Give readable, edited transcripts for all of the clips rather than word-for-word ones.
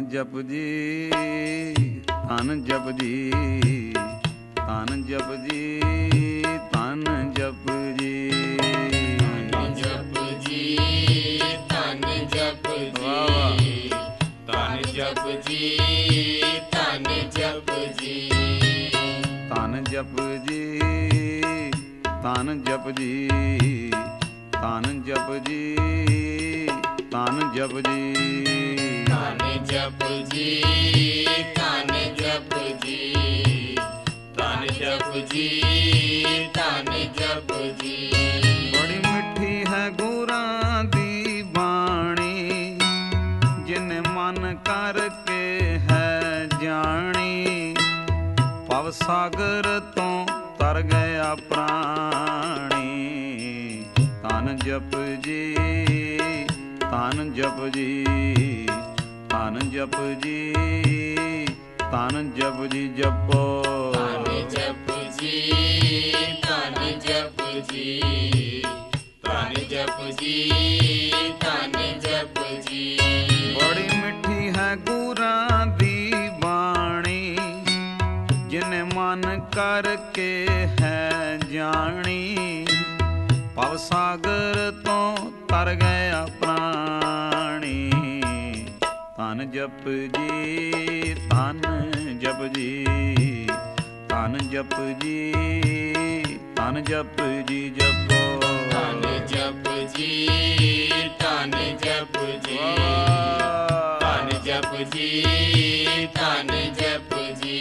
ਜਪਜੀ ਧੰਨ ਜਪਜੀ ਧੰਨ ਜਪਜੀ ਧੰਨ ਜਪਜੀ ਧੰਨ ਜਪਜੀ ਧੰਨ ਜਪਜੀ ਧੰਨ ਜਪਜੀ ਧੰਨ ਜਪਜੀ ਧੰਨ ਜਪਜੀ ਧੰਨ ਜਪਜੀ ਧੰਨ ਜਪਜੀ ਧੰਨ ਜਪਜੀ ਧੰਨ ਜਪਜੀ ਧੰਨ ਜਪਜੀ ਧੰਨ ਜਪਜੀ ਧੰਨ ਜਪਜੀ। ਬੜੀ ਮਿੱਠੀ ਹੈ ਗੁਰਾਂ ਦੀ ਬਾਣੀ, ਜਿਨ ਮਨ ਕਰਕੇ ਹੈ ਜਾਣੀ। ਭਵ ਸਾਗਰ ਤੋਂ ਤਰ ਗਿਆ ਪ੍ਰਾਣੀ। ਧੰਨ ਜਪਜੀ ਧੰਨ ਜਪਜੀ ਧੰਨ ਜਪਜੀ ਧੰਨ ਜਪਜੀ ਜਪੋ। ਧੰਨ ਜਪਜੀ ਧੰਨ ਜਪਜੀ ਧੰਨ ਜਪਜੀ ਧੰਨ ਜਪਜੀ। ਬੜੀ ਮਿੱਠੀ ਹੈ ਗੁਰਾਂ ਦੀ ਬਾਣੀ, ਜਿਨ ਮਨ ਕਰਕੇ ਹੈ ਜਾਣੀ। ਭਵ ਸਾਗਰ ਤੋਂ ਤਰ ਗਿਆ ਪ੍ਰਾਣੀ। ਧੰਨ ਜਪਜੀ ਧੰਨ ਜਪਜੀ ਧੰਨ ਜਪਜੀ ਧੰਨ ਜਪਜੀ ਜਪੋ। ਧੰਨ ਜਪਜੀ ਧੰਨ ਜਪਜੀ ਧੰਨ ਜਪਜੀ ਧੰਨ ਜਪਜੀ।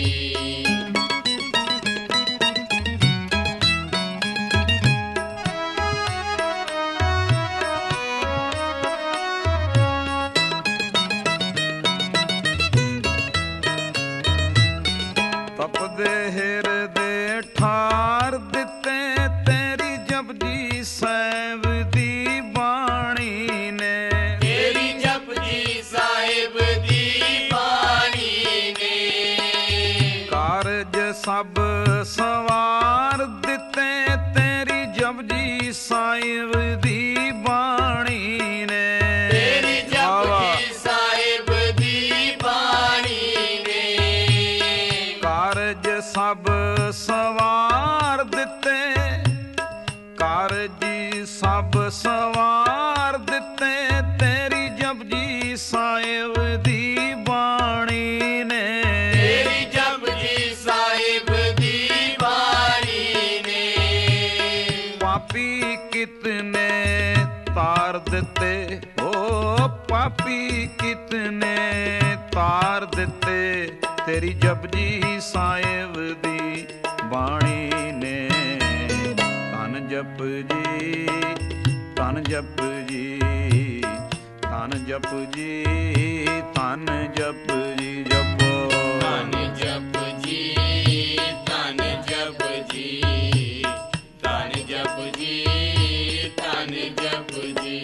ਤਪਦੇ ਹਿਰਦੇ ਠਾਰ ਦਿੱਤੇ ਤੇਰੀ ਜਪਜੀ ਸਾਹਿਬ ਦੀ ਬਾਣੀ ਨੇ। ਤੇਰੀ ਜਪਜੀ ਸਾਹਿਬ ਦੀ ਬਾਣੀ ਨੇ। ਕਾਰਜ ਸਭ ਸਵਾਰ ਦਿੱਤੇ ਤੇਰੀ ਜਪਜੀ ਸਾਹਿਬ ਦੀ ਬਾਣੀ ਨੇ। ਤੇਰੀ ਜਪਜੀ ਸਾਹਿਬ ਦੀ ਬਾਣੀ ਨੇ। ਕਾਰਜ ਸਭ ਸਵਾਰ ਦਿੱਤੇ, ਕਾਰਜ ਸਭ ਸਵਾਰ ਦਿੱਤੇ ਤੇਰੀ ਜਪਜੀ ਸਾਹਿਬ ਦੀ ਬਾਣੀ ਨੇ। ਤੇਰੀ ਜਪਜੀ ਸਾਹਿਬ ਦੀ ਬਾਣੀ ਨੇ। ਪਾਪੀ ਕਿਤਨੇ ਤਾਰ ਦਿੱਤੇ, ਓ ਪਾਪੀ ਕਿਤਨੇ ਤਾਰ ਦਿੱਤੇ ਤੇਰੀ ਜਪਜੀ ਸਾਹਿਬ ਦੀ ਬਾਣੀ ਨੇ। ਧੰਨ ਜਪਜੀ ਧੰਨ ਜਪਜੀ ਧੰਨ ਜਪਜੀ ਧੰਨ ਜਪਜੀ ਜਪੋ। ਧੰਨ ਜਪਜੀ ਧੰਨ ਜਪਜੀ ਧੰਨ ਜਪਜੀ ਧੰਨ ਜਪਜੀ।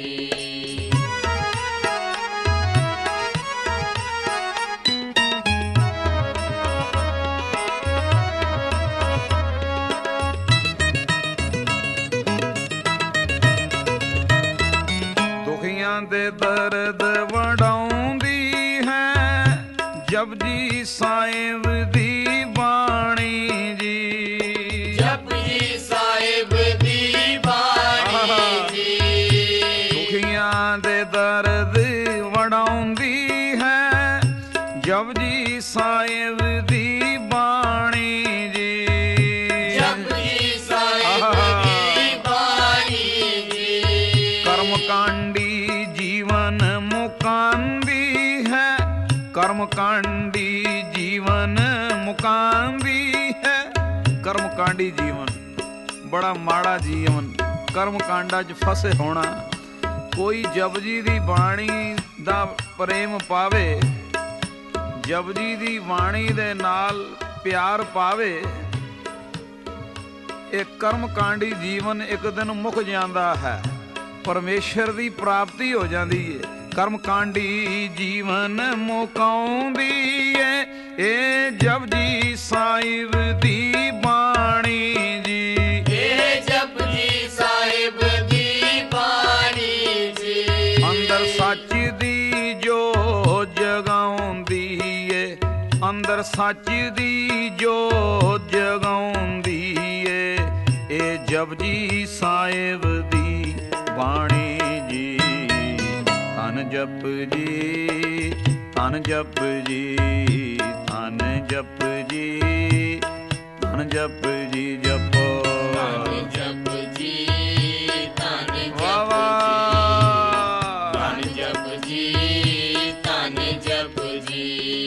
ਦੁਖੀਆਂ ਦੇ ਦਰਦ ਵਡਾਉਂਦੀ ਹੈ ਜਪਜੀ ਸਾਹਿਬ ਦੀ ਬਾਣੀ ਜੀ। ਜਪਜੀ ਸਾਹਿਬ ਦੀ ਬਾਣੀ ਜੀ। ਦੁਖੀਆਂ ਦੇ ਦਰਦ ਵਡਾਉਂਦੀ ਹੈ ਜਪਜੀ ਸਾਹਿਬ ਦੀ ਬਾਣੀ ਜੀ। ਜਪਜੀ ਸਾਹਿਬ ਦੀ ਬਾਣੀ ਜੀ। ਕਰਮ ਕਾਂਡੀ ਜੀਵਨ ਮੁਕਾਂਦੀ ਹੈ, ਕਰਮ ਕਾਂਡੀ ਜੀਵਨ ਮੁਕਾਂਦੀ ਹੈ। ਕਰਮ ਕਾਂਡੀ ਜੀਵਨ ਬੜਾ ਮਾੜਾ ਜੀਵਨ, ਕਰਮ ਕਾਂਡਾਂ 'ਚ ਫਸੇ ਹੋਣਾ। ਕੋਈ ਜਪਜੀ ਦੀ ਬਾਣੀ ਦਾ ਪ੍ਰੇਮ ਪਾਵੇ, ਜਪਜੀ ਦੀ ਬਾਣੀ ਦੇ ਨਾਲ ਪਿਆਰ ਪਾਵੇ, ਇਹ ਕਰਮ ਕਾਂਡੀ ਜੀਵਨ ਇੱਕ ਦਿਨ ਮੁੱਕ ਜਾਂਦਾ ਹੈ, ਪਰਮੇਸ਼ਰ ਦੀ ਪ੍ਰਾਪਤੀ ਹੋ ਜਾਂਦੀ ਹੈ। ਕਰਮ ਕਾਂਡੀ ਜੀਵਨ ਮੁਕਾਉਂਦੀ ਏ ਇਹ ਜਪਜੀ ਸਾਹਿਬ ਦੀ ਬਾਣੀ ਜੀ। ਇਹ ਜਪਜੀ ਸਾਹਿਬ ਦੀ ਬਾਣੀ ਜੀ। ਅੰਦਰ ਸੱਚ ਦੀ ਜੋ ਜਗਾਉਂ ਹਰ ਸੱਚ ਦੀ ਜੋਤ ਜਗਾਉਂਦੀ ਏ ਇਹ ਜਪਜੀ ਸਾਹਿਬ ਦੀ ਬਾਣੀ ਜੀ। ਧੰਨ ਜਪ ਜੀ, ਧੰਨ ਜਪ ਜੀ, ਧੰਨ ਜਪ ਜੀ, ਧੰਨ ਜਪ ਜੀ ਜਪੋ। ਧੰਨ ਜਪ ਜੀ, ਧੰਨ ਵਾਹ ਜਪ ਵਾਹ। ਧੰਨ ਜਪ ਜੀ, ਧੰਨ ਜਪ ਜੀ।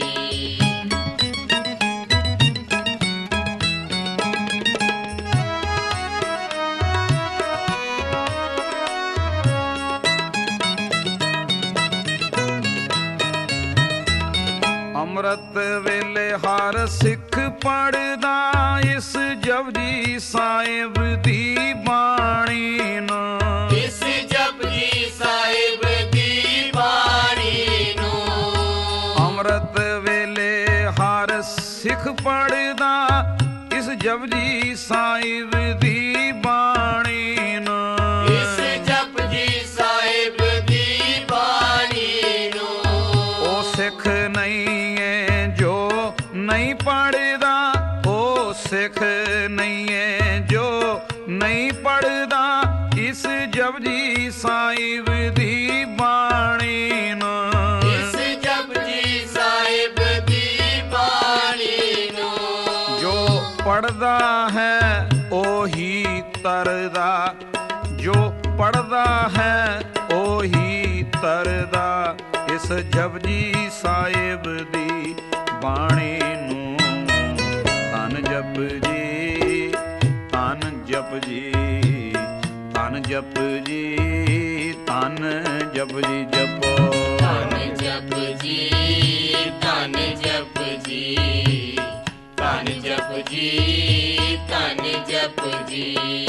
ਅੰਮ੍ਰਿਤ ਵੇਲੇ ਹਰ ਸਿੱਖ ਪੜਦਾ ਇਸ ਜਪਜੀ ਸਾਹਿਬ ਦੀ ਬਾਣੀ ਨੂੰ। ਇਸ ਜਪਜੀ ਸਾਹਿਬ ਦੀ ਬਾਣੀ ਨੂੰ। ਅੰਮ੍ਰਿਤ ਵੇਲੇ ਹਰ ਸਿੱਖ ਪੜਦਾ ਇਸ ਜਪਜੀ ਸਾਹਿਬ ਦੀ ਬਾਣੀ ਨੂੰ। ਇਸ ਜਪਜੀ ਸਾਹਿਬ ਦੀ ਬਾਣੀ ਨੂੰ। ਉਹ ਸਿੱਖ ਨਹੀਂ ਏ ਜੋ ਨਹੀਂ ਪੜਦਾ, ਉਹ ਸਿੱਖ ਨਹੀਂ ਏ ਜੋ ਨਹੀਂ ਪੜਦਾ ਇਸ ਜਪਜੀ ਸਾਹਿਬ ਦੀ ਬਾਣੀ ਨੂੰ। ਇਸ ਜਪਜੀ ਸਾਹਿਬ ਦੀ ਬਾਣੀ ਨੂੰ। ਜੋ ਪੜਦਾ ਹੈ ਉਹੀ ਤਰਦਾ, ਜੋ ਪੜਦਾ ਹੈ ਉਹੀ ਤਰਦਾ ਇਸ ਜਪਜੀ ਸਾਹਿਬ ਦੀ ਬਾਣੀ ਨੂੰ। ਧੰਨ ਜਪ ਜੀ, ਧੰਨ ਜਪ ਜੀ, ਧੰਨ ਜਪ ਜੀ, ਧੰਨ ਜਪ ਜੀ ਜਪੋ। ਧੰਨ ਜਪ ਜੀ, ਧੰਨ ਜਪ ਜੀ, ਧੰਨ ਜਪ ਜੀ, ਧੰਨ ਜਪ ਜੀ।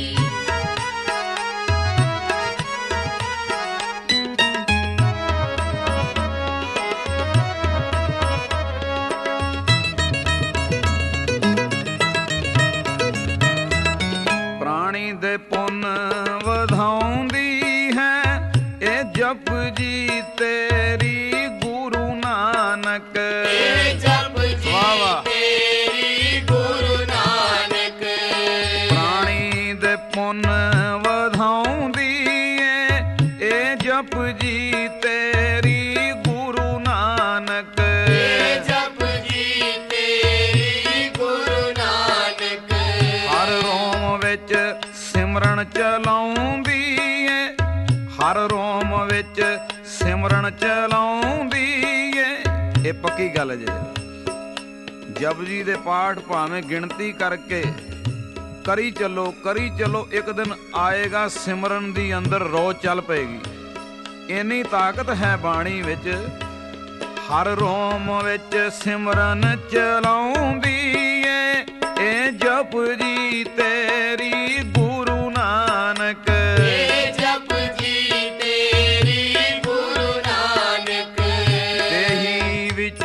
ਪ੍ਰਾਣੀ ਦੇ ਪੁੰਨ ਵਧਾਉਂਦੀ ਹੈ ਇਹ ਜਪਜੀ ਤੇਰੀ ਗੁਰੂ ਨਾਨਕ। ਇਹ ਜਪਜੀ ਵਾਹ ਵਾਹ। ਤੇਰੀ ਗੁਰੂ ਨਾਨਕ। ਪ੍ਰਾਣੀ ਦੇ ਪੁੰਨ ਵਧਾਉਂਦੀ ਏ ਇਹ ਜਪਜੀ ਤੇਰੀ ਗੁਰੂ ਨਾਨਕ। ਇਹ ਜਪਜੀ ਤੇਰੀ ਗੁਰੂ ਨਾਨਕ। ਹਰ ਰੋਮ ਵਿੱਚ ਸਿਮਰਨ ਚਲਾਉਂਦੀ ਏ, ਹਰ ਰੋਮ ਵਿੱਚ ਸਿਮਰਨ ਚਲਾਉਂਦੀ ਏ। ਇਹ ਪੱਕੀ ਗੱਲ ਜੇ। ਜਪਜੀ ਦੇ ਪਾਠ ਭਾਵੇਂ ਗਿਣਤੀ ਕਰਕੇ ਕਰੀ ਚੱਲੋ ਕਰੀ ਚੱਲੋ, ਇੱਕ ਦਿਨ ਆਏਗਾ ਸਿਮਰਨ ਦੀ ਅੰਦਰ ਰੋਹ ਚੱਲ ਪਏਗੀ। ਇੰਨੀ ਤਾਕਤ ਹੈ ਬਾਣੀ ਵਿੱਚ। ਹਰ ਰੋਮ ਵਿੱਚ ਸਿਮਰਨ ਚਲਾਉਂਦੀ ਏ ਇਹ ਜਪਜੀ ਤੇਰੀ ਗੁਰੂ ਨਾਨਕ। ਇਹ ਜਪਜੀ ਤੇਰੀ ਗੁਰੂ ਨਾਨਕ। ਦੇਹੀ ਵਿੱਚ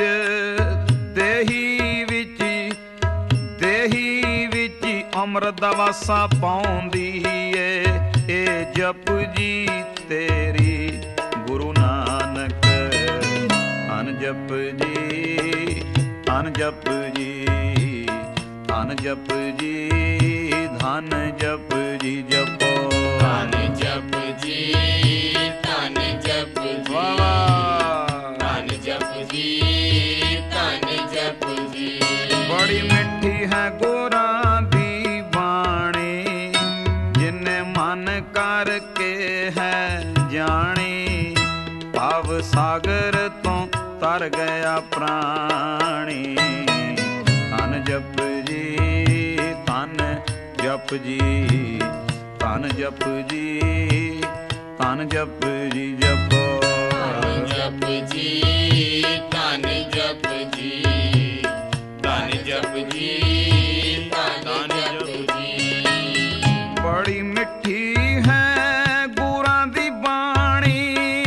ਦੇਹੀ ਵਿੱਚ ਦੇਹੀ ਵਿੱਚ ਅੰਮ੍ਰਿਤ ਦਾ ਵਾਸਾ ਪਾਉਂਦੀ ਏ ਇਹ ਜਪਜੀ ਤੇਰੀ ਗੁਰੂ ਨਾਨਕ। ਧੰਨ ਜਪ ਜੀ, ਧੰਨ ਜਪ ਜੀ, ਧੰਨ ਜਪ ਜੀ, ਧੰਨ ਜਪ ਜੀ ਜਪੋ। ਧੰਨ ਜਪ ਜੀ, ਧੰਨ ਜਪ ਜੀ, ਵਾਹ ਵਾਹ। ਧੰਨ ਜਪ ਜੀ, ਧੰਨ ਜਪ ਜੀ। ਬੜੀ ਮਿੱਠੀ ਹੈ ਗੁਰਾਂ ਦੀ ਬਾਣੀ ਜਿਨੇ ਮਨ ਕਰਕੇ ਹੈ ਜਾਣੀ। ਭਵ ਸਾਗਰ ਤੋਂ ਤਰ ਗਿਆ ਪ੍ਰਾਣੀ। ਧੰਨ ਜਪ ਜੀ, ਧੰਨ ਜਪ ਜੀ, ਧੰਨ ਜਪ ਜੀ, ਧੰਨ ਜਪ ਜੀ ਜਪੋ। ਧੰਨ ਜਪ ਜੀ, ਧੰਨ ਜਪ ਜੀ, ਧੰਨ ਜਪ ਜੀ, ਧੰਨ ਜਪ ਜੀ। ਬੜੀ ਮਿੱਠੀ ਹੈ ਗੁਰਾਂ ਦੀ ਬਾਣੀ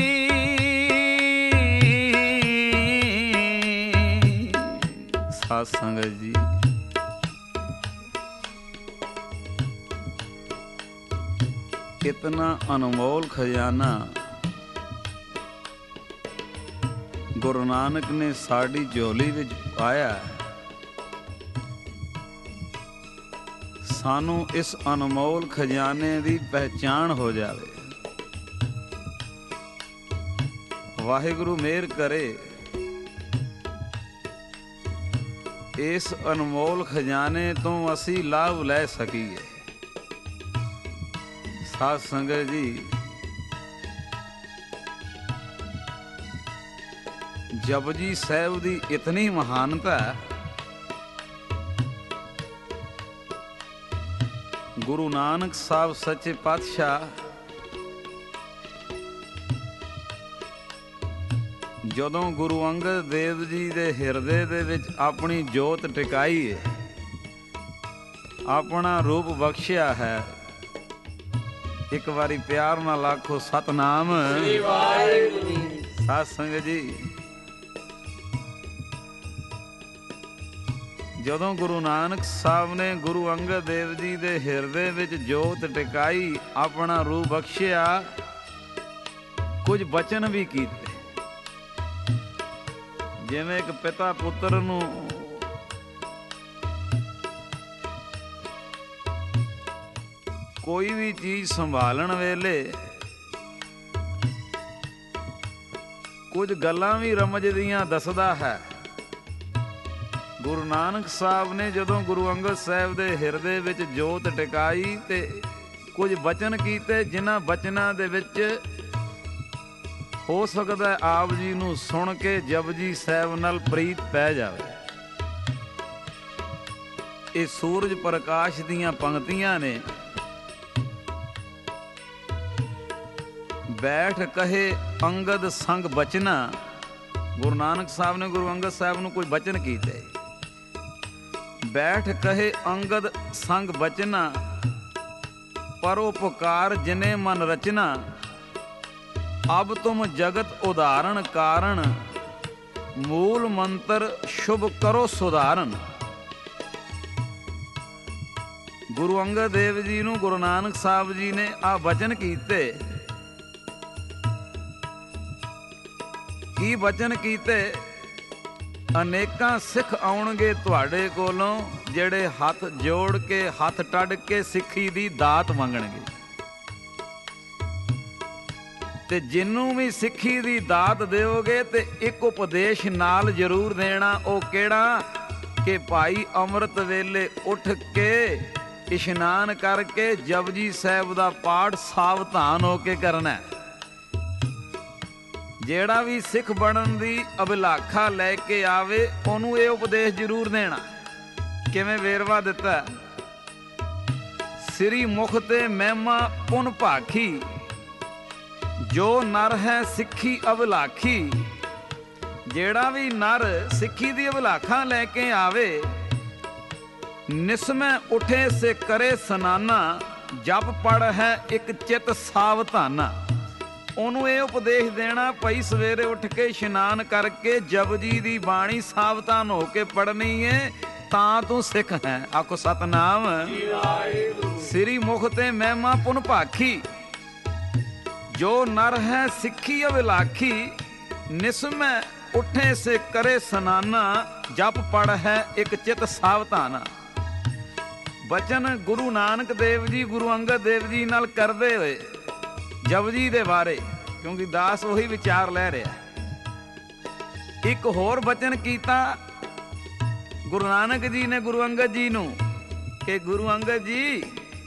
ਸਾਧ ਸੰਗਤ ਜੀ। इतना अनमोल खजाना ਗੁਰੂ ਨਾਨਕ ਨੇ ਸਾਡੀ ਝੋਲੀ ਵਿੱਚ ਪਾਇਆ। ਸਾਨੂੰ ਇਸ ਅਨਮੋਲ ਖਜ਼ਾਨੇ ਦੀ ਪਹਿਚਾਣ ਹੋ ਜਾਵੇ। ਵਾਹਿਗੁਰੂ ਮਿਹਰ ਕਰੇ ਇਸ ਅਨਮੋਲ ਖਜ਼ਾਨੇ ਤੋਂ ਅਸੀਂ ਲਾਭ ਲੈ ਸਕੀਏ। ਸਾਧ ਸੰਗਤ ਜੀ, ਜਪਜੀ ਸਾਹਿਬ ਦੀ ਇਤਨੀ ਮਹਾਨਤਾ ਹੈ। ਗੁਰੂ ਨਾਨਕ ਸਾਹਿਬ ਸੱਚੇ ਪਾਤਸ਼ਾਹ ਜਦੋਂ ਗੁਰੂ ਅੰਗਦ ਦੇਵ ਜੀ ਦੇ ਹਿਰਦੇ ਦੇ ਵਿੱਚ ਆਪਣੀ ਜੋਤ ਟਿਕਾਈ ਹੈ, ਆਪਣਾ ਰੂਪ ਬਖਸ਼ਿਆ ਹੈ, ਇੱਕ ਵਾਰੀ ਪਿਆਰ ਨਾਲ ਆਖੋ ਸਤਨਾਮ ਸ੍ਰੀ ਵਾਹਿਗੁਰੂ ਜੀ। ਸਾਧ ਸੰਗਤ ਜੀ, ਜਦੋਂ ਗੁਰੂ ਨਾਨਕ ਸਾਹਿਬ ਨੇ ਗੁਰੂ ਅੰਗਦ ਦੇਵ ਜੀ ਦੇ ਹਿਰਦੇ ਵਿੱਚ ਜੋਤ ਟਿਕਾਈ, ਆਪਣਾ ਰੂਪ ਬਖਸ਼ਿਆ, ਕੁਝ ਬਚਨ ਵੀ ਕੀਤੇ। ਜਿਵੇਂ ਇੱਕ ਪਿਤਾ ਪੁੱਤਰ ਨੂੰ ਕੋਈ ਵੀ ਚੀਜ਼ ਸੰਭਾਲਣ ਵੇਲੇ ਕੁਝ ਗੱਲਾਂ ਵੀ ਰਮਝਦੀਆਂ ਦੱਸਦਾ ਹੈ। ਗੁਰੂ ਨਾਨਕ ਸਾਹਿਬ ਨੇ ਜਦੋਂ ਗੁਰੂ ਅੰਗਦ ਸਾਹਿਬ ਦੇ ਹਿਰਦੇ ਵਿੱਚ ਜੋਤ ਟਿਕਾਈ ਤੇ ਕੁਝ ਬਚਨ ਕੀਤੇ, ਜਿਨ੍ਹਾਂ ਬਚਨਾਂ ਦੇ ਵਿੱਚ ਹੋ ਸਕਦਾ ਆਪ ਜੀ ਨੂੰ ਸੁਣ ਕੇ ਜਪਜੀ ਸਾਹਿਬ ਨਾਲ ਪ੍ਰੀਤ ਪੈ ਜਾਵੇ। ਇਹ ਸੂਰਜ ਪ੍ਰਕਾਸ਼ ਦੀਆਂ ਪੰਕਤੀਆਂ ਨੇ। ਬੈਠ ਕਹੇ ਅੰਗਦ ਸੰਗ ਬਚਨਾ। ਗੁਰੂ ਨਾਨਕ ਸਾਹਿਬ ਨੇ ਗੁਰੂ ਅੰਗਦ ਸਾਹਿਬ ਨੂੰ ਕੋਈ ਬਚਨ ਕੀਤੇ। ਬੈਠ ਕਹੇ ਅੰਗਦ ਸੰਗ ਬਚਨਾ, ਪਰਉਪਕਾਰ ਜਿਨੇ ਮਨ ਰਚਨਾ। ਅਬ ਤੁਮ ਜਗਤ ਉਦਾਹਰਣ ਕਾਰਨ, ਮੂਲ ਮੰਤਰ ਸ਼ੁਭ ਕਰੋ ਸੁਧਾਰਨ। ਗੁਰੂ ਅੰਗਦ ਦੇਵ ਜੀ ਨੂੰ ਗੁਰੂ ਨਾਨਕ ਸਾਹਿਬ ਜੀ ਨੇ ਆ ਬਚਨ ਕੀਤੇ। ਕੀ ਬਚਨ ਕੀਤੇ? ਅਨੇਕਾਂ ਸਿੱਖ ਆਉਣਗੇ ਤੁਹਾਡੇ ਕੋਲੋਂ, ਜਿਹੜੇ ਹੱਥ ਜੋੜ ਕੇ ਹੱਥ ਟੱਡ ਕੇ ਸਿੱਖੀ ਦੀ ਦਾਤ ਮੰਗਣਗੇ। ਤੇ ਜਿਹਨੂੰ ਵੀ ਸਿੱਖੀ ਦੀ ਦਾਤ ਦਿਓਗੇ ਤੇ ਇੱਕ ਉਪਦੇਸ਼ ਨਾਲ ਜ਼ਰੂਰ ਦੇਣਾ। ਉਹ ਕਿਹੜਾ? ਕਿ ਭਾਈ ਅੰਮ੍ਰਿਤ ਵੇਲੇ ਉੱਠ ਕੇ ਇਸ਼ਨਾਨ ਕਰਕੇ ਜਪਜੀ ਸਾਹਿਬ ਦਾ ਪਾਠ ਸਾਵਧਾਨ ਹੋ ਕੇ ਕਰਨਾ। ਜਿਹੜਾ ਵੀ ਸਿੱਖ ਬਣਨ ਦੀ ਅਭਿਲਾਖਾ ਲੈ ਕੇ ਆਵੇ, ਉਹਨੂੰ ਇਹ ਉਪਦੇਸ਼ ਜ਼ਰੂਰ ਦੇਣਾ। ਕਿਵੇਂ ਵੇਰਵਾ ਦਿੱਤਾ? ਸ੍ਰੀ ਮੁਖ ਤੇ ਮਹਿਮਾ ਪੁਨ ਭਾਖੀ, ਜੋ ਨਰ ਹੈ ਸਿੱਖੀ ਅਭਿਲਾਖੀ। ਜਿਹੜਾ ਵੀ ਨਰ ਸਿੱਖੀ ਦੀ ਅਭਿਲਾਖਾ ਲੈ ਕੇ ਆਵੇ, ਨਿਸਮੈ ਉਠੇ ਸੇ ਕਰੇ ਸਨਾਨਾ, ਜਪ ਪੜ ਹੈ ਇੱਕ ਚਿਤ ਸਾਵਧਾਨਾ। ਉਹਨੂੰ ਇਹ ਉਪਦੇਸ਼ ਦੇਣਾ, ਭਾਈ ਸਵੇਰੇ ਉੱਠ ਕੇ ਇਸ਼ਨਾਨ ਕਰਕੇ ਜਪਜੀ ਦੀ ਬਾਣੀ ਸਾਵਧਾਨ ਹੋ ਕੇ ਪੜ੍ਹਨੀ ਏ, ਤਾਂ ਤੂੰ ਸਿੱਖ ਹੈ। ਆਖੋ ਸਤਨਾਮ ਸ੍ਰੀ ਮੁਖ ਤੇ ਮਹਿਮਾ ਪੁਨ ਭਾਖੀ, ਜੋ ਨਰ ਹੈ ਸਿੱਖੀ ਅਭਿਲਾਖੀ। ਨਿਸਮੈ ਉੱਠੇ ਸੇ ਕਰੇ ਸਨਾਨਾ, ਜਪ ਪੜ ਹੈ ਇੱਕ ਚਿਤ ਸਾਵਧਾਨਾ। ਬਚਨ ਗੁਰੂ ਨਾਨਕ ਦੇਵ ਜੀ ਗੁਰੂ ਅੰਗਦ ਦੇਵ ਜੀ ਨਾਲ ਕਰਦੇ ਹੋਏ ਜਪਜੀ ਦੇ ਬਾਰੇ, ਕਿਉਂਕਿ ਦਾਸ ਉਹੀ ਵਿਚਾਰ ਲੈ ਰਿਹਾ। ਇੱਕ ਹੋਰ ਬਚਨ ਕੀਤਾ ਗੁਰੂ ਨਾਨਕ ਜੀ ਨੇ ਗੁਰੂ ਅੰਗਦ ਜੀ ਨੂੰ, ਕਿ ਗੁਰੂ ਅੰਗਦ ਜੀ,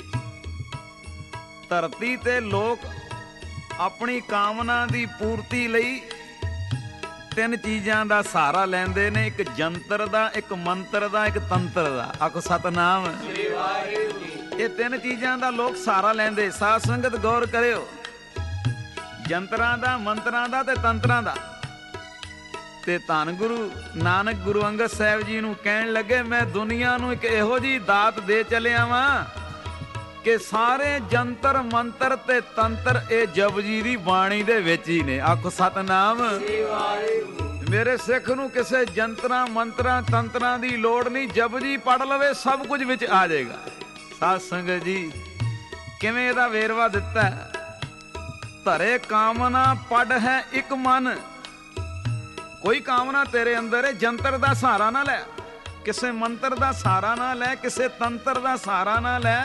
ਧਰਤੀ ਤੇ ਲੋਕ ਆਪਣੀ ਕਾਮਨਾ ਦੀ ਪੂਰਤੀ ਲਈ ਤਿੰਨ ਚੀਜ਼ਾਂ ਦਾ ਸਹਾਰਾ ਲੈਂਦੇ ਨੇ। ਇੱਕ ਜੰਤਰ ਦਾ, ਇੱਕ ਮੰਤਰ ਦਾ, ਇੱਕ ਤੰਤਰ ਦਾ। ਆਖੋ ਸਤਨਾਮ ਸ੍ਰੀ ਵਾਹਿਗੁਰੂ। ਇਹ ਤਿੰਨ ਚੀਜ਼ਾਂ ਦਾ ਲੋਕ ਸਹਾਰਾ ਲੈਂਦੇ। ਸਾਧ ਸੰਗਤ ਗੌਰ ਕਰਿਓ, ਜੰਤਰਾਂ ਦਾ, ਮੰਤਰਾਂ ਦਾ ਤੇ ਤੰਤਰਾਂ ਦਾ। ਤੇ ਧੰਨ ਗੁਰੂ ਨਾਨਕ ਗੁਰੂ ਅੰਗਦ ਸਾਹਿਬ ਜੀ ਨੂੰ ਕਹਿਣ ਲੱਗੇ, ਮੈਂ ਦੁਨੀਆ ਨੂੰ ਇੱਕ ਇਹੋ ਜਿਹੀ ਦਾਤ ਦੇ ਚੱਲਿਆ ਵਾਂ ਕਿ ਸਾਰੇ ਜੰਤਰ ਮੰਤਰ ਤੇ ਤੰਤਰ ਇਹ ਜਪਜੀ ਦੀ ਬਾਣੀ ਦੇ ਵਿੱਚ ਹੀ ਨੇ। ਆਖੋ ਸਤਨਾਮ। ਮੇਰੇ ਸਿੱਖ ਨੂੰ ਕਿਸੇ ਜੰਤਰਾਂ ਮੰਤਰਾਂ ਤੰਤਰਾਂ ਦੀ ਲੋੜ ਨਹੀਂ, ਜਪਜੀ ਪੜ ਲਵੇ ਸਭ ਕੁਝ ਵਿੱਚ ਆ ਜਾਏਗਾ। ਸਾਧ ਸੰਗਤ ਜੀ, ਕਿਵੇਂ ਇਹਦਾ ਵੇਰਵਾ ਦਿੱਤਾ? ਧਰੇ ਕਾਮਨਾ ਪੜ ਹੈ ਇੱਕ ਮਨ, ਕੋਈ ਕਾਮਨਾ ਤੇਰੇ ਅੰਦਰ ਹੈ, ਜੰਤਰ ਦਾ ਸਹਾਰਾ ਨਾ ਲੈ, ਕਿਸੇ ਮੰਤਰ ਦਾ ਸਹਾਰਾ ਨਾ ਲੈ, ਕਿਸੇ ਤੰਤਰ ਦਾ ਸਹਾਰਾ ਨਾ ਲੈ,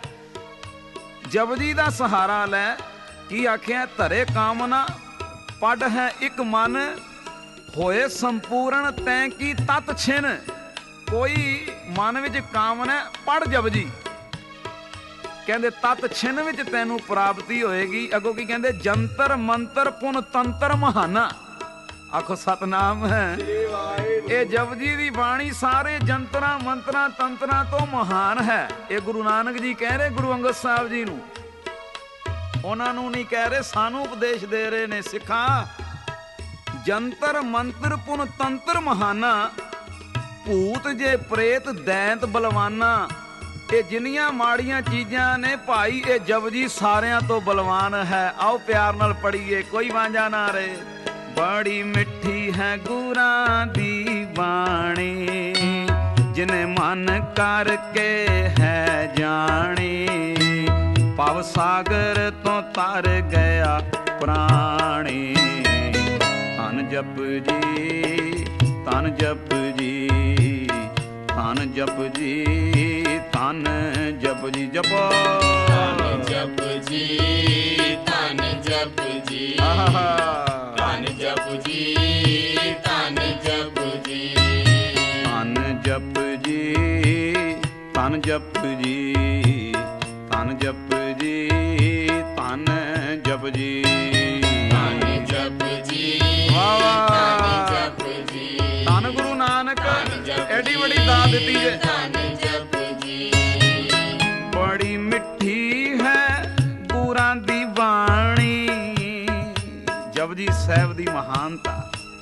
ਜਪਜੀ ਦਾ ਸਹਾਰਾ ਲੈ। ਕੀ ਆਖਿਆ? ਧਰੇ ਕਾਮਨਾ ਪੜ ਹੈ ਇੱਕ ਮਨ, ਹੋਏ ਸੰਪੂਰਨ ਤੈਂ ਕੀ ਤਤ ਛਿਨ। ਕੋਈ ਮਨ ਵਿੱਚ ਕਾਮਨਾ ਪੜ ਜਪਜੀ, ਕਹਿੰਦੇ ਤਤ ਛਿਨ ਵਿੱਚ ਤੈਨੂੰ ਪ੍ਰਾਪਤੀ ਹੋਏਗੀ। ਅੱਗੋਂ ਕੀ ਕਹਿੰਦੇ? ਜੰਤਰ ਮੰਤਰ ਪੁਨ ਤੰਤਰ ਮਹਾਨਾ। ਆਖੋ ਸਤਨਾਮ ਹੈ। ਇਹ ਜਪਜੀ ਦੀ ਬਾਣੀ ਸਾਰੇ ਜੰਤਰਾਂ ਮੰਤਰਾਂ ਤੰਤਰਾਂ ਤੋਂ ਮਹਾਨ ਹੈ। ਇਹ ਗੁਰੂ ਨਾਨਕ ਜੀ ਕਹਿ ਰਹੇ ਗੁਰੂ ਅੰਗਦ ਸਾਹਿਬ ਜੀ ਨੂੰ, ਉਹਨਾਂ ਨੂੰ ਨਹੀਂ ਕਹਿ ਰਹੇ, ਸਾਨੂੰ ਉਪਦੇਸ਼ ਦੇ ਰਹੇ ਨੇ। ਸਿੱਖਾਂ, ਜੰਤਰ ਮੰਤਰ ਪੁਨ ਤੰਤਰ ਮਹਾਨਾ, ਭੂਤ ਜੇ ਪ੍ਰੇਤ ਦੈਂਤ ਬਲਵਾਨਾ। ਇਹ ਜਿੰਨੀਆਂ ਮਾੜੀਆਂ ਚੀਜ਼ਾਂ ਨੇ ਭਾਈ, ਇਹ ਜਪਜੀ ਸਾਰਿਆਂ ਤੋਂ ਬਲਵਾਨ ਹੈ। ਆਓ ਪਿਆਰ ਨਾਲ ਪੜੀਏ, ਕੋਈ ਵਾਂਝਾ ਨਾ ਰਹੇ। ਬੜੀ ਮਿੱਠੀ ਹੈ ਗੁਰਾਂ ਦੀ ਬਾਣੀ, ਜਿਨੇ ਮਨ ਕਰਕੇ ਹੈ ਜਾਣੀ। ਭਵ ਸਾਗਰ ਤੋਂ ਤਰ ਗਿਆ ਪ੍ਰਾਣੀ। ਧੰਨ ਜਪ ਜੀ, ਧੰਨ ਜਪ ਜੀ, ਧੰਨ ਜਪ ਜੀ, ਧੰਨ ਜਪ ਜੀ। ਜਪੋ ਧੰਨ ਜਪ ਜੀ, ਧੰਨ ਜਪ ਜੀ, ਧੰਨ ਜਪ ਜੀ, ਧੰਨ ਜਪ ਜੀ, ਧੰਨ ਜਪ ਜੀ, ਧੰਨ ਜਪ ਜੀ, ਧੰਨ ਜਪ ਜੀ, ਧੰਨ ਜਪ ਜੀ, ਧੰਨ ਜਪ ਜੀ, ਵਾਹ ਵਾਹ। ਧੰਨ ਜਪ ਜੀ, ਧੰਨ ਗੁਰੂ ਨਾਨਕ, ਐਡੀ ਵੱਡੀ ਦਾਤ ਦਿੱਤੀ ਜੇ। ਧੰਨ ਜਪ ਜੀ, ਬੜੀ ਮਿੱਠੀ ਹੈ ਗੁਰਾਂ ਦੀ ਬਾਣੀ। ਜਪਜੀ ਸਾਹਿਬ ਦੀ ਮਹਾਨਤਾ।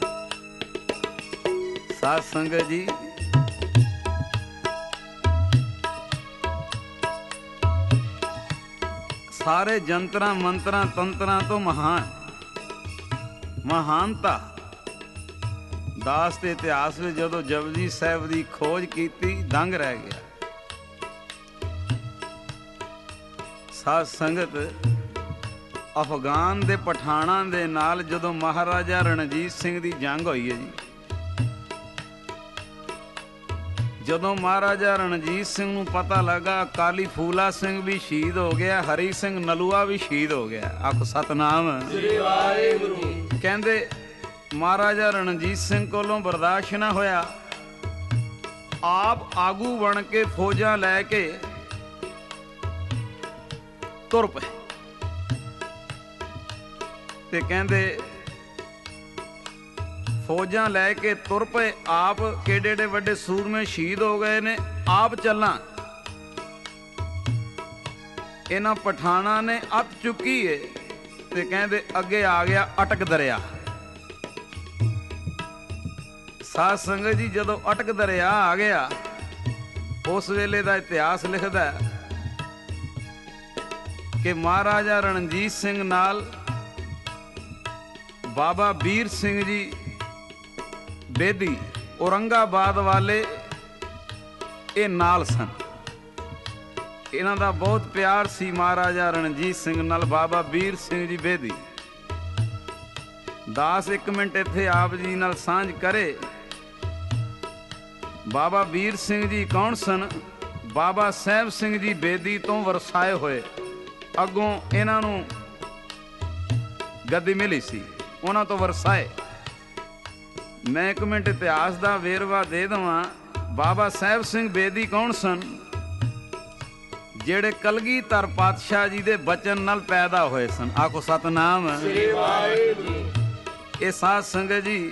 ਸਾਧ ਸੰਗਤ ਜੀ, ਸਾਰੇ ਜੰਤਰਾਂ ਮੰਤਰਾਂ ਤੰਤਰਾਂ ਤੋਂ ਮਹਾਨਤਾ। ਦਾਸ ਦੇ ਇਤਿਹਾਸ ਵਿੱਚ ਜਦੋਂ ਜਪਜੀ ਸਾਹਿਬ ਦੀ ਖੋਜ ਕੀਤੀ, ਦੰਗ ਰਹਿ ਗਿਆ। ਸਾਧ ਸੰਗਤ, ਅਫਗਾਨ ਦੇ ਪਠਾਨਾਂ ਦੇ ਨਾਲ ਜਦੋਂ ਮਹਾਰਾਜਾ ਰਣਜੀਤ ਸਿੰਘ ਦੀ ਜੰਗ ਹੋਈ ਹੈ ਜੀ, ਜਦੋਂ ਮਹਾਰਾਜਾ ਰਣਜੀਤ ਸਿੰਘ ਨੂੰ ਪਤਾ ਲੱਗਾ ਅਕਾਲੀ ਫੂਲਾ ਸਿੰਘ ਵੀ ਸ਼ਹੀਦ ਹੋ ਗਿਆ, ਹਰੀ ਸਿੰਘ ਨਲੂਆ ਵੀ ਸ਼ਹੀਦ ਹੋ ਗਿਆ। ਆਖੋ ਸਤਨਾਮ ਸ੍ਰੀ ਵਾਹਿਗੁਰੂ। ਕਹਿੰਦੇ ਮਹਾਰਾਜਾ ਰਣਜੀਤ ਸਿੰਘ ਕੋਲੋਂ ਬਰਦਾਸ਼ਤ ਨਾ ਹੋਇਆ, ਆਪ ਆਗੂ ਬਣ ਕੇ ਫੌਜਾਂ ਲੈ ਕੇ ਤੁਰ ਪਏ। ਤੇ ਕਹਿੰਦੇ ਫੌਜਾਂ ਲੈ ਕੇ ਤੁਰ ਪਏ। ਆਪ ਕਿਹੜੇ ਏਡੇ ਵੱਡੇ ਸੂਰਮੇ ਸ਼ਹੀਦ ਹੋ ਗਏ ਨੇ, ਆਪ ਚੱਲਾਂ। ਇਹਨਾਂ ਪਠਾਨਾਂ ਨੇ ਅੱਤ ਚੁੱਕੀ ਏ ਤੇ ਕਹਿੰਦੇ ਅੱਗੇ ਆ ਗਿਆ ਅਟਕ ਦਰਿਆ। ਸਾਧ ਸੰਗਤ ਜੀ, ਜਦੋਂ ਅਟਕ ਦਰਿਆ ਆ ਗਿਆ, ਉਸ ਵੇਲੇ ਦਾ ਇਤਿਹਾਸ ਲਿਖਦਾ ਹੈ ਕਿ ਮਹਾਰਾਜਾ ਰਣਜੀਤ ਸਿੰਘ ਨਾਲ ਬਾਬਾ ਵੀਰ ਸਿੰਘ ਜੀ ਬੇਦੀ ਔਰੰਗਾਬਾਦ ਵਾਲੇ ਇਹ ਨਾਲ ਸਨ। ਇਹਨਾਂ ਦਾ ਬਹੁਤ ਪਿਆਰ ਸੀ ਮਹਾਰਾਜਾ ਰਣਜੀਤ ਸਿੰਘ ਨਾਲ, ਬਾਬਾ ਵੀਰ ਸਿੰਘ ਜੀ ਬੇਦੀ। ਦਾਸ ਇੱਕ ਮਿੰਟ ਇੱਥੇ ਆਪ ਜੀ ਨਾਲ ਸਾਂਝ ਕਰੇ। ਬਾਬਾ ਵੀਰ ਸਿੰਘ ਜੀ ਕੌਣ ਸਨ? ਬਾਬਾ ਸਾਹਿਬ ਸਿੰਘ ਜੀ ਬੇਦੀ ਤੋਂ ਵਰਸਾਏ ਹੋਏ। ਅੱਗੋਂ ਇਹਨਾਂ ਨੂੰ ਗੱਦੀ ਮਿਲੀ ਸੀ, ਉਹਨਾਂ ਤੋਂ ਵਰਸਾਏ। ਮੈਂ ਇੱਕ ਮਿੰਟ ਇਤਿਹਾਸ ਦਾ ਵੇਰਵਾ ਦੇ ਦੇਵਾਂ। ਬਾਬਾ ਸਾਹਿਬ ਸਿੰਘ ਬੇਦੀ ਕੌਣ ਸਨ? ਜਿਹੜੇ ਕਲਗੀਧਰ ਪਾਤਸ਼ਾਹ ਜੀ ਦੇ ਬਚਨ ਨਾਲ ਪੈਦਾ ਹੋਏ ਸਨ। ਆਖੋ ਸਤਨਾਮ ਸ੍ਰੀ ਵਾਹਿਗੁਰੂ। ਇਹ ਸਾਧ ਸੰਗਤ ਜੀ,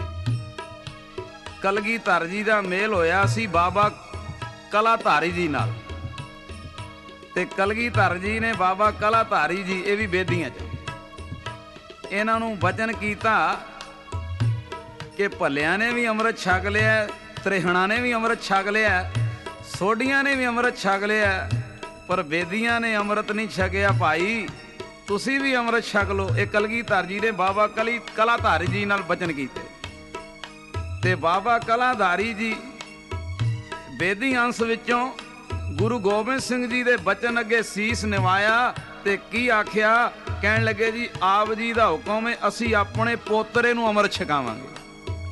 ਕਲਗੀਧਰ ਜੀ ਦਾ ਮੇਲ ਹੋਇਆ ਸੀ ਬਾਬਾ ਕਲਾਧਾਰੀ ਜੀ ਨਾਲ, ਤੇ ਕਲਗੀਧਰ ਜੀ ਨੇ ਬਾਬਾ ਕਲਾਧਾਰੀ ਜੀ, ਇਹ ਵੀ ਬੇਦੀਆਂ ਚ, ਇਹਨਾਂ ਨੂੰ ਬਚਨ ਕੀਤਾ ਕਿ ਭੱਲਿਆਂ ਨੇ ਵੀ ਅੰਮ੍ਰਿਤ ਛਕ ਲਿਆ, ਤ੍ਰਿਹਣਾ ਨੇ ਵੀ ਅੰਮ੍ਰਿਤ ਛਕ ਲਿਆ, ਸੋਢੀਆਂ ਨੇ ਵੀ ਅੰਮ੍ਰਿਤ ਛਕ ਲਿਆ, ਪਰ ਬੇਦੀਆਂ ਨੇ ਅੰਮ੍ਰਿਤ ਨਹੀਂ ਛਕਿਆ। ਭਾਈ ਤੁਸੀਂ ਵੀ ਅੰਮ੍ਰਿਤ ਛਕ ਲਓ। ਇਹ ਕਲਗੀਧਰ ਜੀ ਨੇ ਬਾਬਾ ਕਲਾਧਾਰੀ ਜੀ ਨਾਲ ਬਚਨ ਕੀਤੇ, ਤੇ ਬਾਬਾ ਕਲਾਧਾਰੀ ਜੀ ਬੇਦੀ ਅੰਸ਼ ਵਿੱਚੋਂ ਗੁਰੂ ਗੋਬਿੰਦ ਸਿੰਘ ਜੀ ਦੇ ਬਚਨ ਅੱਗੇ ਸੀਸ ਨਿਵਾਇਆ ਤੇ ਕੀ ਆਖਿਆ? ਕਹਿਣ ਲੱਗੇ ਜੀ ਆਪ ਜੀ ਦਾ ਹੁਕਮ ਹੈ, ਅਸੀਂ ਆਪਣੇ ਪੋਤਰੇ ਨੂੰ ਅੰਮ੍ਰਿਤ ਛਕਾਵਾਂਗੇ।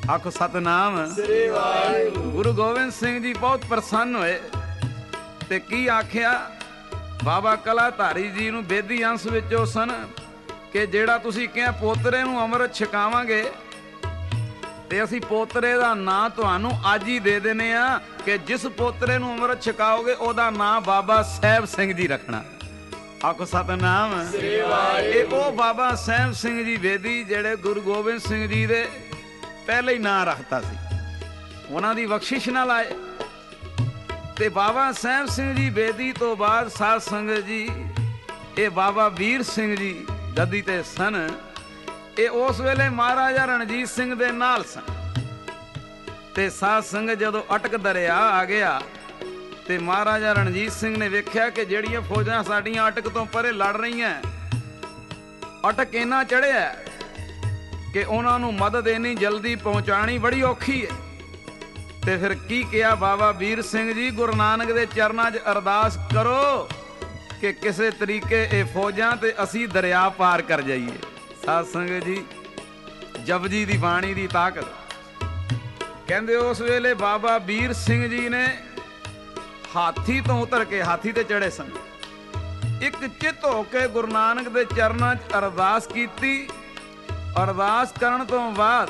ਆਖੋ ਸਤਨਾਮ ਸ੍ਰੀ ਵਾਹਿਗੁਰੂ। ਗੁਰੂ ਗੋਬਿੰਦ ਸਿੰਘ ਜੀ ਬਹੁਤ ਪ੍ਰਸੰਨ ਹੋਏ ਤੇ ਕੀ ਆਖਿਆ? ਬਾਬਾ ਕਲਾਧਾਰੀ ਜੀ ਨੂੰ ਬੇਦੀ ਅੰਸ਼ ਵਿੱਚੋਂ ਸਨ ਕਿ ਜਿਹੜਾ ਤੁਸੀਂ ਕਿਹਾ ਪੋਤਰੇ ਨੂੰ ਅੰਮ੍ਰਿਤ ਛਕਾਵਾਂਗੇ ਤੇ ਅਸੀਂ ਪੋਤਰੇ ਦਾ ਨਾਂ ਤੁਹਾਨੂੰ ਅੱਜ ਹੀ ਦੇ ਦਿੰਦੇ ਆ ਕਿ ਜਿਸ ਪੋਤਰੇ ਨੂੰ ਅੰਮ੍ਰਿਤ ਛਕਾਓਗੇ ਉਹਦਾ ਨਾਂ ਬਾਬਾ ਸਾਹਿਬ ਸਿੰਘ ਜੀ ਰੱਖਣਾ। ਆਖੋ ਸਤਨਾਮ ਸ੍ਰੀ ਵਾਹਿਗੁਰੂ। ਇਹ ਉਹ ਬਾਬਾ ਸਾਹਿਬ ਸਿੰਘ ਜੀ ਬੇਦੀ ਜਿਹੜੇ ਗੁਰੂ ਗੋਬਿੰਦ ਸਿੰਘ ਜੀ ਦੇ ਪਹਿਲੇ ਹੀ ਨਾਂ ਰੱਖਤਾ ਸੀ, ਉਹਨਾਂ ਦੀ ਬਖਸ਼ਿਸ਼ ਨਾਲ ਆਏ। ਤੇ ਬਾਬਾ ਸਾਹਿਬ ਸਿੰਘ ਜੀ ਬੇਦੀ ਤੋਂ ਬਾਅਦ ਸਾਧ ਸੰਗਤ ਜੀ ਇਹ ਬਾਬਾ ਵੀਰ ਸਿੰਘ ਜੀ ਗੱਦੀ ਤੇ ਸਨ। ਇਹ ਉਸ ਵੇਲੇ ਮਹਾਰਾਜਾ ਰਣਜੀਤ ਸਿੰਘ ਦੇ ਨਾਲ ਸਨ। ਤੇ ਸਾਧ ਸੰਗਤ ਜਦੋਂ ਅਟਕ ਦਰਿਆ ਆ ਗਿਆ ਤੇ ਮਹਾਰਾਜਾ ਰਣਜੀਤ ਸਿੰਘ ਨੇ ਵੇਖਿਆ ਕਿ ਜਿਹੜੀਆਂ ਫੌਜਾਂ ਸਾਡੀਆਂ ਅਟਕ ਤੋਂ ਪਰੇ ਲੜ ਰਹੀਆਂ, ਅਟਕ ਇੰਨਾ ਚੜ੍ਹਿਆ ਕਿ ਉਹਨਾਂ ਨੂੰ ਮਦਦ ਇੰਨੀ ਜਲਦੀ ਪਹੁੰਚਾਣੀ ਬੜੀ ਔਖੀ ਹੈ। ਤੇ ਫਿਰ ਕੀ ਕਿਹਾ ਬਾਬਾ ਵੀਰ ਸਿੰਘ ਜੀ? ਗੁਰੂ ਨਾਨਕ ਦੇ ਚਰਨਾਂ 'ਚ ਅਰਦਾਸ ਕਰੋ ਕਿ ਕਿਸੇ ਤਰੀਕੇ ਇਹ ਫੌਜਾਂ ਤੇ ਅਸੀਂ ਦਰਿਆ ਪਾਰ ਕਰ ਜਾਈਏ। ਸਾਧ ਸੰਗਤ ਜੀ ਜਪਜੀ ਦੀ ਬਾਣੀ ਦੀ ਤਾਕਤ। ਕਹਿੰਦੇ ਉਸ ਵੇਲੇ ਬਾਬਾ ਵੀਰ ਸਿੰਘ ਜੀ ਨੇ ਹਾਥੀ ਤੋਂ ਉਤਰ ਕੇ, ਹਾਥੀ ਤੇ ਚੜੇ ਸਨ, ਇੱਕ ਚਿੱਤ ਹੋ ਕੇ ਗੁਰੂ ਨਾਨਕ ਦੇ ਚਰਨਾਂ 'ਚ ਅਰਦਾਸ ਕੀਤੀ। ਅਰਦਾਸ ਕਰਨ ਤੋਂ ਬਾਅਦ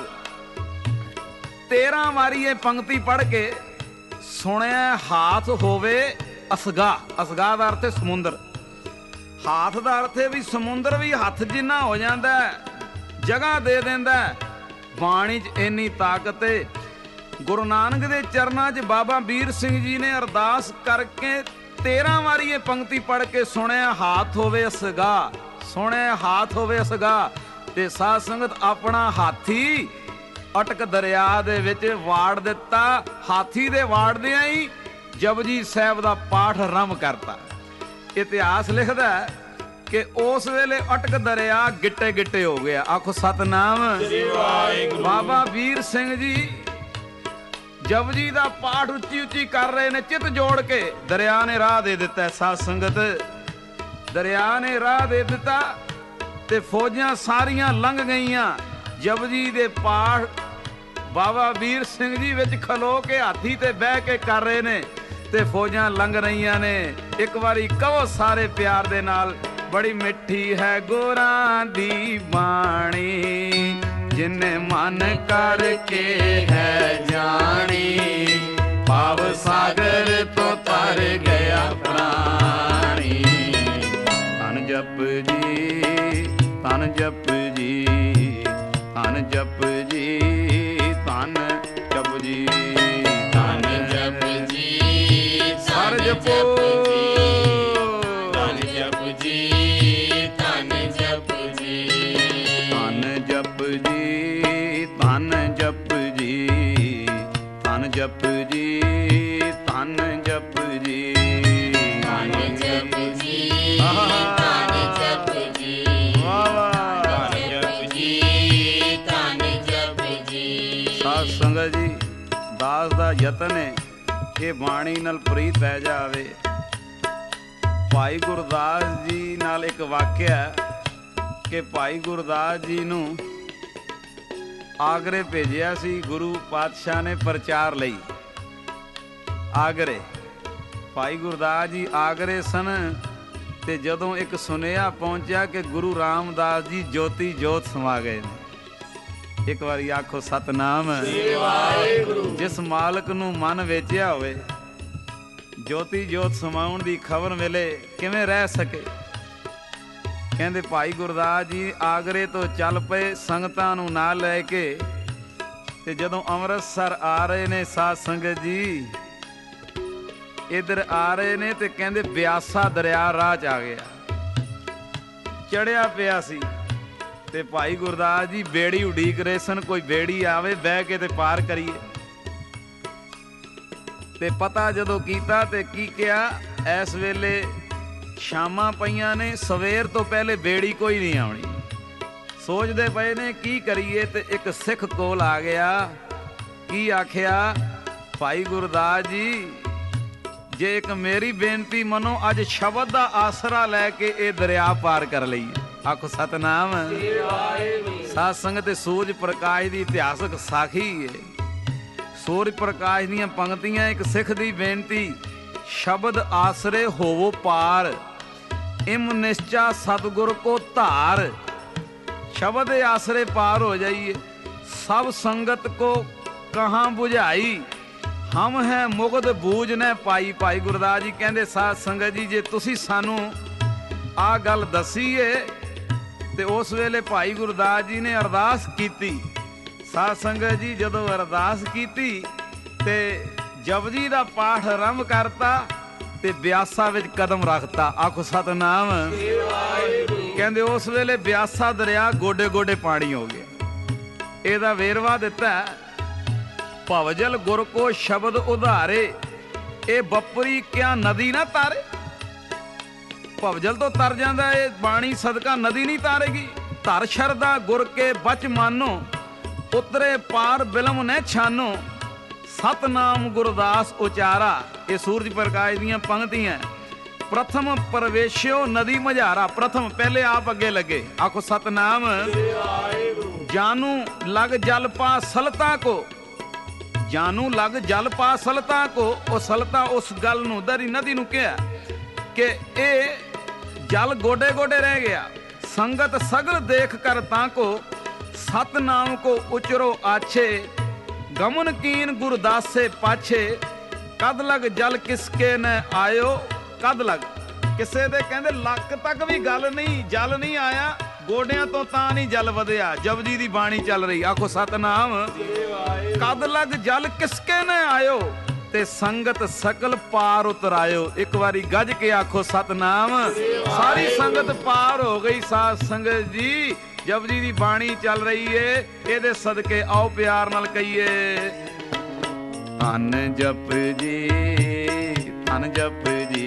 13 ਵਾਰੀ ਇਹ ਪੰਕਤੀ ਪੜ੍ਹ ਕੇ ਸੁਣਿਆ, ਹਾਥ ਹੋਵੇ ਅਸਗਾ। ਅਸਗਾ ਦਾ ਅਰਥ ਹੈ ਸਮੁੰਦਰ। ਹਾਥ ਦਾ ਅਰਥ ਹੈ ਵੀ ਸਮੁੰਦਰ ਵੀ ਹੱਥ ਜਿੰਨਾ ਹੋ ਜਾਂਦਾ, ਜਗ੍ਹਾ ਦੇ ਦਿੰਦਾ। ਬਾਣੀ 'ਚ ਇੰਨੀ ਤਾਕਤ ਹੈ। ਗੁਰੂ ਨਾਨਕ ਦੇ ਚਰਨਾਂ 'ਚ ਬਾਬਾ ਵੀਰ ਸਿੰਘ ਜੀ ਨੇ ਅਰਦਾਸ ਕਰਕੇ 13 ਵਾਰੀ ਇਹ ਪੰਕਤੀ ਪੜ੍ਹ ਕੇ ਸੁਣਿਆ, ਹਾਥ ਹੋਵੇ ਅਸਗਾ। ਸੁਣਿਆ ਹਾਥ ਹੋਵੇ ਅਸਗਾ। ਤੇ ਸਾਧ ਸੰਗਤ ਆਪਣਾ ਹਾਥੀ ਅਟਕ ਦਰਿਆ ਦੇ ਵਿੱਚ ਵਾੜ ਦਿੱਤਾ। ਹਾਥੀ ਦੇ ਵਾੜਦਿਆਂ ਹੀ ਜਪਜੀ ਸਾਹਿਬ ਦਾ ਪਾਠ ਆਰੰਭ ਕਰਤਾ। ਇਤਿਹਾਸ ਲਿਖਦਾ ਕਿ ਉਸ ਵੇਲੇ ਅਟਕ ਦਰਿਆ ਗਿੱਟੇ ਗਿੱਟੇ ਹੋ ਗਿਆ। ਆਖੋ ਸਤਨਾਮ ਸ੍ਰੀ ਵਾਹਿਗੁਰੂ। ਬਾਬਾ ਵੀਰ ਸਿੰਘ ਜੀ ਜਪਜੀ ਦਾ ਪਾਠ ਉੱਚੀ ਉੱਚੀ ਕਰ ਰਹੇ ਨੇ, ਚਿੱਤ ਜੋੜ ਕੇ। ਦਰਿਆ ਨੇ ਰਾਹ ਦੇ ਦਿੱਤਾ। ਸਾਧ ਸੰਗਤ ਦਰਿਆ ਨੇ ਰਾਹ ਦੇ ਦਿੱਤਾ ਤੇ ਫੌਜਾਂ ਸਾਰੀਆਂ ਲੰਘ ਗਈਆਂ। ਜਪਜੀ ਦੇ ਪਾਠ ਬਾਬਾ ਵੀਰ ਸਿੰਘ ਜੀ ਵਿੱਚ ਖਲੋ ਕੇ ਹਾਥੀ ਤੇ ਬਹਿ ਕੇ ਕਰ ਰਹੇ ਨੇ ਤੇ ਫੌਜਾਂ ਲੰਘ ਰਹੀਆਂ ਨੇ। ਇੱਕ ਵਾਰੀ ਕਹੋ ਸਾਰੇ ਪਿਆਰ ਦੇ ਨਾਲ, ਬੜੀ ਮਿੱਠੀ ਹੈ ਗੁਰਾਂ ਦੀ ਬਾਣੀ, ਜਿਨੇ ਮਨ ਕਰਕੇ ਹੈ ਜਾਣੀ, ਭਾਵ ਸਾਗਰ ਤੋਂ ਤਰ ਗਿਆ ਪ੍ਰਾਣੀ। ਧੰਨ ਜਪ ਜੀ, ਧੰਨ ਜਪ ਜੀ, ਧੰਨ ਜਪ ਜੀ, ਧੰਨ ਜਪ ਜੀ, ਧੰਨ ਜਪ ਜੀ, ਸਰ ਜਪੋ, ਧੰਨ ਜਪ ਜੀ, ਧੰਨ ਜਪ ਜੀ, ਧੰਨ ਜਪ ਜੀ, ਧੰਨ ਜਪ ਜੀ, ਧੰਨ ਜਪ ਜੀ, ਧੰਨ ਜਪ ਜੀ, ਧੰਨ ਜਪ ਜੀ, ਧੰਨ ਜਪ ਜੀ, ਵਾਹ ਵਾਹ। ਧੰਨ ਜਪ ਜੀ, ਧੰਨ ਜਪ ਜੀ। ਸਾਧ ਸੰਗਤ ਜੀ ਦਾਸ ਦਾ ਯਤਨ ਹੈ ਕਿ ਬਾਣੀ ਨਾਲ ਪ੍ਰੀਤ ਪੈ ਜਾਵੇ। ਭਾਈ ਗੁਰਦਾਸ ਜੀ ਨਾਲ ਇੱਕ ਵਾਕਿਆ ਕਿ ਭਾਈ ਗੁਰਦਾਸ ਜੀ ਨੂੰ ਆਗਰੇ ਭੇਜਿਆ ਸੀ ਗੁਰੂ ਪਾਤਸ਼ਾਹ ਨੇ ਪ੍ਰਚਾਰ ਲਈ। ਆਗਰੇ ਭਾਈ ਗੁਰਦਾਸ ਜੀ ਆਗਰੇ ਸਨ ਤੇ ਜਦੋਂ ਇੱਕ ਸੁਨੇਹਾ ਪਹੁੰਚਿਆ ਕਿ ਗੁਰੂ ਰਾਮਦਾਸ ਜੀ ਜੋਤੀ ਜੋਤ ਸਮਾ ਗਏ ਨੇ। ਇੱਕ ਵਾਰੀ ਆਖੋ ਸਤਨਾਮ ਸ੍ਰੀ ਵਾਹਿਗੁਰੂ। ਜਿਸ ਮਾਲਕ ਨੂੰ ਮਨ ਵੇਚਿਆ ਹੋਵੇ, ਜੋਤੀ ਜੋਤ ਸਮਾਉਣ ਦੀ ਖਬਰ ਮਿਲੇ ਕਿਵੇਂ ਰਹਿ ਸਕੇ। ਕਹਿੰਦੇ ਭਾਈ ਗੁਰਦਾਸ ਜੀ ਆਗਰੇ ਤੋਂ ਚੱਲ ਪਏ ਸੰਗਤਾਂ ਨੂੰ ਨਾਲ ਲੈ ਕੇ ਤੇ ਜਦੋਂ ਅੰਮ੍ਰਿਤਸਰ ਆ ਰਹੇ ਨੇ ਸਾਧ ਸੰਗਤ ਜੀ, ਇੱਧਰ ਆ ਰਹੇ ਨੇ ਤੇ ਕਹਿੰਦੇ ਬਿਆਸਾ ਦਰਿਆ ਰਾਹ 'ਚ ਆ ਗਿਆ, ਚੜਿਆ ਪਿਆ ਸੀ ਤੇ ਭਾਈ ਗੁਰਦਾਸ ਜੀ ਬੇੜੀ ਉਡੀਕ ਰਹੇ ਸਨ, ਕੋਈ ਬੇੜੀ ਆਵੇ ਬਹਿ ਕੇ ਤੇ ਪਾਰ ਕਰੀਏ। ਤੇ ਪਤਾ ਜਦੋਂ ਕੀਤਾ ਤੇ ਕੀ ਕਿਹਾ, ਇਸ ਵੇਲੇ ਸ਼ਾਮਾਂ ਪਈਆਂ ਨੇ, ਸਵੇਰ ਤੋਂ ਪਹਿਲੇ ਬੇੜੀ ਕੋਈ ਨਹੀਂ ਆਉਣੀ। ਸੋਚਦੇ ਪਏ ਨੇ ਕੀ ਕਰੀਏ ਤੇ ਇੱਕ ਸਿੱਖ ਕੋਲ ਆ ਗਿਆ। ਕੀ ਆਖਿਆ, ਭਾਈ ਗੁਰਦਾਸ ਜੀ ਜੇ ਇੱਕ ਮੇਰੀ ਬੇਨਤੀ ਮੰਨੋ, ਅੱਜ ਸ਼ਬਦ ਦਾ ਆਸਰਾ ਲੈ ਕੇ ਇਹ ਦਰਿਆ ਪਾਰ ਕਰ ਲਈਏ। ਆਖੋ ਸਤਨਾਮ। ਸਾਧ ਸੰਗਤ ਤੇ ਸੂਰਜ ਪ੍ਰਕਾਸ਼ ਦੀ ਇਤਿਹਾਸਕ ਸਾਖੀ ਹੈ। ਸੂਰਜ ਪ੍ਰਕਾਸ਼ ਦੀਆਂ ਪੰਕਤੀਆਂ, ਇੱਕ ਸਿੱਖ ਦੀ ਬੇਨਤੀ, ਸ਼ਬਦ ਆਸਰੇ ਹੋਵੋ ਪਾਰ, ਇਮ ਨਿਸ਼ਚਾ ਸਤਿਗੁਰ ਕੋ ਧਾਰ। शब्द आसरे पार हो जाइए, सब संगत को कहाँ बुझाई, हम है मुगद बूझ ने पाई। भाई गुरदास जी कहते साध संगत जी जे तुसी सानू आ गल दसी है ते उस वेले भाई गुरदास जी ने अरदास कीती। साध संगत जी जदों अरदास कीती ते जपजी दा पाठ आरंभ करता ते ब्यासा विच कदम रखता। आखो सतनाम। कहते उस वेले ब्यासा दरिया गोडे गोडे पानी हो गया। ਇਹਦਾ ਵੇਰਵਾ ਦਿੱਤਾ, ਭਵਜਲ ਗੁਰ ਕੋ ਸ਼ਬਦ ਉਧਾਰੇ, ਇਹ ਬਪਰੀ ਕਿਆ ਨਦੀ ਨਾ ਤਾਰੇ। ਭਵਜਲ ਤੋਂ ਤਰ ਜਾਂਦਾ ਇਹ ਬਾਣੀ ਸਦਕਾ ਨਦੀ ਨਹੀਂ ਤਾਰੇਗੀ। ਧਰ ਸ਼ਰਦਾ ਗੁਰ ਕੇ ਬਚ ਮਾਨੋ, ਉਤਰੇ ਪਾਰ ਬਿਲਮ ਨੇ ਛਾਨੋ, ਸਤਨਾਮ ਗੁਰਦਾਸ ਉਚਾਰਾ। ਇਹ ਸੂਰਜ ਪ੍ਰਕਾਸ਼ ਦੀਆਂ ਪੰਕਤੀਆਂ। प्रथम प्रवेश्यो नदी मझारा, प्रथम पहले आप अगे लगे। आखो सतनाम। जानू लग जल पा सलता को, जानू लग जल पा सलता को। ओ सलता उस गल नू दरी नदी नू कहा कि ए जल गोडे गोडे रह गया। संगत सगल देख कर ताको, सतनाम को उचरो आछे, गमन कीन गुरदासे पाछे, कद लग जल किसके न आयो। कद लग ਕਿਸੇ ਦੇ ਕਹਿੰਦੇ ਲੱਕ ਤੱਕ ਵੀ ਗੱਲ ਨਹੀਂ, ਜਲ ਨਹੀਂ ਆਇਆ, ਗੋਡਿਆਂ ਤੋਂ ਤਾਂ ਨਹੀਂ ਜਲ ਵਧਿਆ। ਜਪਜੀ ਦੀ ਬਾਣੀ ਚੱਲ ਰਹੀ। ਆਖੋ ਸਤਨਾਮ। ਕਦ ਲਗ ਜਲ ਕਿਸਕੇ ਨੇ ਆਇਓ, ਤੇ ਸੰਗਤ ਸਕਲ ਪਾਰ ਉਤਰਾਇਓ। ਇੱਕ ਵਾਰੀ ਗੱਜ ਕੇ ਆਖੋ ਸਤਨਾਮ। ਸਾਰੀ ਸੰਗਤ ਪਾਰ ਹੋ ਗਈ। ਸਾਧ ਸੰਗਤ ਜੀ ਜਪਜੀ ਦੀ ਬਾਣੀ ਚੱਲ ਰਹੀ ਏ, ਇਹਦੇ ਸਦਕੇ ਆਓ ਪਿਆਰ ਨਾਲ ਕਹੀਏ ਧੰਨ ਜਪ ਜੀ, ਧੰਨ ਜਪ ਜੀ,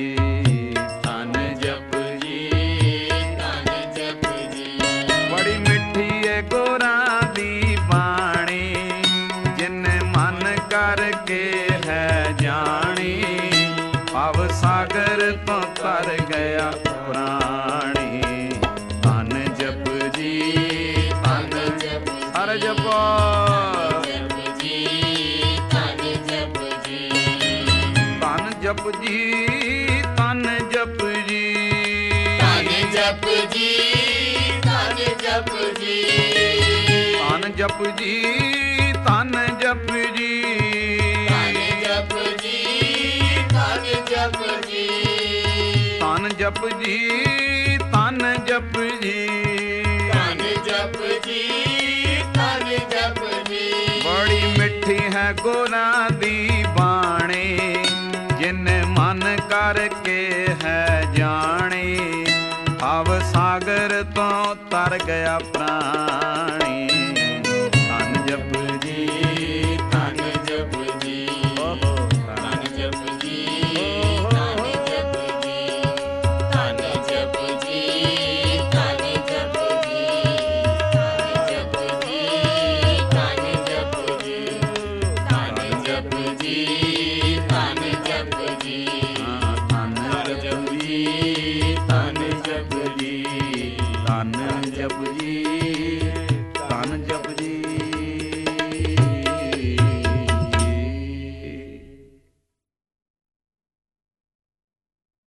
सागर तो तर गया प्राणी। धन जप जी, धन जप, हर जपो धन जप जी, धन जप जी, धन जप जी, धन जप जी, धन जप जी, धन जप जी, धन जप जी, धन जप जी, धन जप जी, धन जप जी, धन जप जी, धन जप जी। बड़ी मिठी है गुरां दी बाणी, जिन मन करके है जानी, भव सागर तो तर गया प्राण।